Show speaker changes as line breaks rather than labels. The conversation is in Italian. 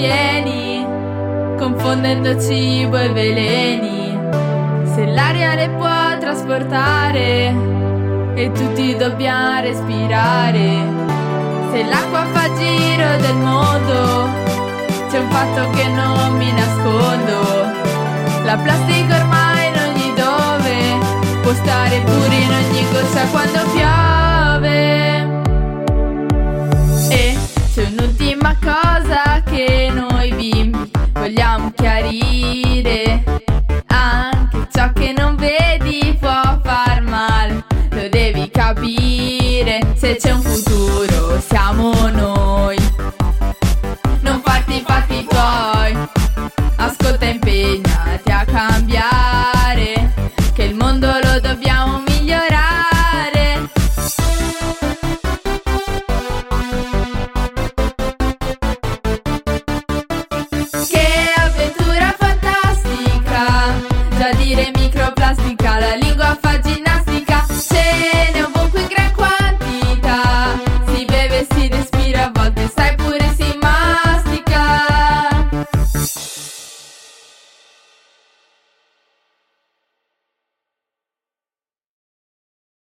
pieni, confondendo cibo e veleni. Se l'aria le può trasportare e tutti dobbiamo respirare, se l'acqua fa il giro del mondo, c'è un fatto che non mi nascondo: la plastica ormai in ogni dove, può stare pure in ogni goccia quando piove. E c'è un'ultima cosa